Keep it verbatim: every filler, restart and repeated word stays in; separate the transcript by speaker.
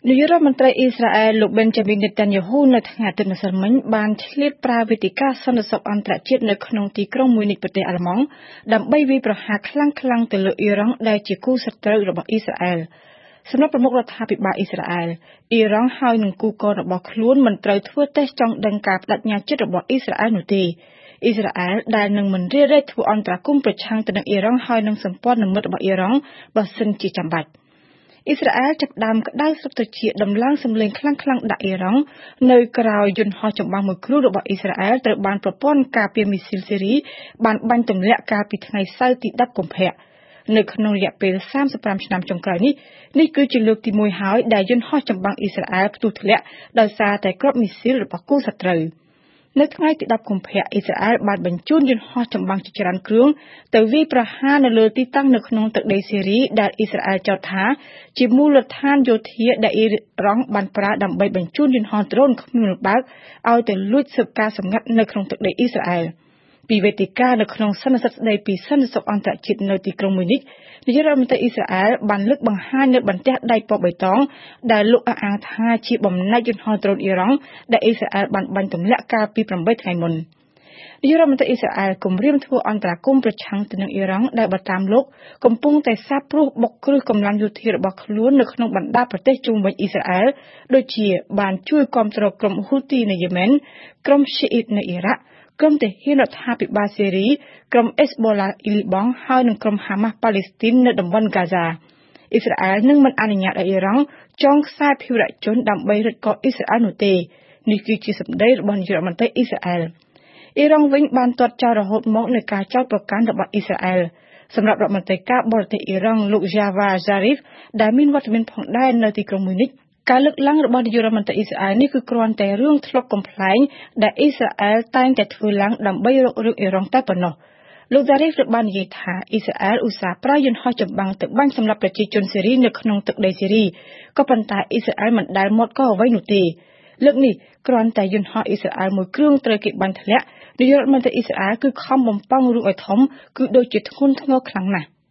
Speaker 1: នាយករដ្ឋមន្ត្រីអ៊ីស្រាអែលលោក Benjamin Netanyahu នៅថ្ងៃអាទិត្យម្សិលមិញបានឆ្លៀតប្រើវេទិកាសន្តិសុខអន្តរជាតិនៅក្នុងទីក្រុងមួយនៃប្រទេសអាល្លឺម៉ង់ដើម្បីវាយប្រហារខ្លាំងៗទៅលើអ៊ីរ៉ង់ដែលជាគូសត្រូវរបស់អ៊ីស្រាអែលសម្រាប់ប្រមុខរដ្ឋាភិបាលអ៊ីស្រាអែលអ៊ីរ៉ង់ហើយនឹងគូកូនរបស់ខ្លួនមិនត្រូវធ្វើតេស្តចង់ដឹងការបដិញ្ញាចិត្តរបស់អ៊ីស្រាអែលនោះទេអ៊ីស្រាអែលដែលនឹងមិនរារែកធ្វើអន្តរាគមន៍ប្រឆាំងទៅនឹងអ៊ីរ៉ង់ហើយនឹងសម្ព័ន្ធមិត្តរបស់អ៊ីរ៉ង់បើសិនជាចាំបាច់អ៊ីស្រាអែលចាប់ផ្ដើមក្តៅស្រុកត្រចៀកដំឡើងសម្លេងខ្លាំងៗដាក់អ៊ីរ៉ង់នៅក្រៅយន្តហោះចម្បាំងមួយគ្រឿងរបស់អ៊ីស្រាអែលត្រូវបានប្រព័ន្ធការពារមីស៊ីលស៊េរីបានបាញ់ទម្លាក់កាលពីថ្ងៃសៅរ៍ទីដប់កុម្ភៈនៅក្នុងរយៈពេលសាមសិបប្រាំឆ្នាំចុងក្រោយនេះនេះគឺជាលើកទីមួយហើយដែលយន្តហោះចម្បាំងអ៊ីស្រាអែលផ្ទុះធ្លាក់ដោយសារតែគ្រាប់មីស៊ីលរបស់គូសត្រូវនៅថ្ងៃទីដប់កុម្ភៈអ៊ីស្រាអែលបានបញ្ជូនយន្តហោះចម្បាំងជាច្រើនគ្រឿងទៅវាយប្រហារនៅលើទីតាំងនៅក្នុងទឹកដីស៊េរីដែលអ៊ីស្រាអែលចោទថាជាមូលដ្ឋានយោធាដែលអ៊ីរ៉ង់បានប្រើដើម្បីបញ្ជូនយន្តហោះដ្រូនគ្មានរំបើកឲ្យទៅលួចស៊ើបការសម្ងាត់នៅក្នុងទឹកដីអ៊ីស្រាអែលពីវេទិកានៅក្នុងសន្និសីទស្ដីពីសន្តិសុខអន្តរជាតិនៅទីក្រុងមួយនេះនាយករដ្ឋមន្ត្រីអ៊ីស្រាអែលបានលើកបង្ហាញនៅបន្ទះដែកពណ៌បៃតងដែលលោកអះអាងថាជាបំណែកយន្តហោះដ្រូនអ៊ីរ៉ង់ដែលអ៊ីស្រាអែលបានបាញ់ទម្លាក់កាលពីប្រាំបីថ្ងៃមុននាយករដ្ឋមន្ត្រីអ៊ីស្រាអែលគម្រាមធ្វើអន្តរាគមន៍ប្រឆាំងទៅនឹងអ៊ីរ៉ង់ដែលបើតាមលោកកំពុងតែសាបព្រោះបុកគ្រឹះកម្លាំងយោធារបស់ខ្លួននៅក្នុងបណ្ដាប្រទេសជុំវិញអ៊ីស្រាអែលដូចជាបានជួយគាំទ្រក្រុមហ៊ូទីនៅយេម៉ែនក្រុមឈីអ៊ីតនៅអ៊ីរ៉ាក់ក្រុមទាហានរដ្ឋាភិបាលស៊េរីក្រុមអេសបូឡាអ៊ីលីបង់ហើយនិងក្រុមហាម៉ាស់ប៉ាឡេស្ទីននៅតំបន់ហ្គាហ្សាអ៊ីស្រាអែលនឹងមិនអនុញ្ញាតឲ្យអ៊ីរ៉ង់ចងខ្សែភាវរជនដើម្បីរឹតកោអ៊ីស្រាអែលនោះទេនេះគឺជាសម្ដីរបស់នាយករដ្ឋមន្ត្រីអ៊ីស្រាអែលអ៊ីរ៉ង់វិញបានទាត់ចោលរហូតមកនៅការចោទប្រកាន់របស់អ៊ីស្រាអែលសម្រាប់រដ្ឋមន្ត្រីការបរទេសអ៊ីរ៉ង់លោក Javad Zarif ដែលមានវត្តមានផងដែរនៅទីក្រុងមួយនេះការលើកឡើងរបស់នាយករដ្ឋមន្ត្រីអ៊ីស្រាអែលនេះគឺគ្រាន់តែរឿងធ្លាប់កំប្លែងដែលអ៊ីស្រាអែលតែងតែធ្វើឡើងដើម្បីរករឿងអ៊ីរ៉ង់តែប៉ុណ្ណោះលោក Zarif បាននិយាយថាអ៊ីស្រាអែលឧស្សាហ៍ប្រើយន្តហោះចម្បាំងទៅបាញ់សម្លាប់ប្រជាជនស៊េរីនៅក្នុងទឹកដីស៊េរីក៏ប៉ុន្តែអ៊ីស្រាអែលមិនដែលមាត់ក៏អ្វីនោះទេលើកនេះគ្រាន់តែយន្តហោះអ៊ីស្រាអែលមួយគ្រឿងត្រូវគេបាញ់ធ្លាក់នាយករដ្ឋមន្ត្រីអ៊ីស្រាអែលគឺខំបំពងរឿងឲ្យធំគឺដូចជាធ្ងន់ធ្ងរខ្លាំងណាស់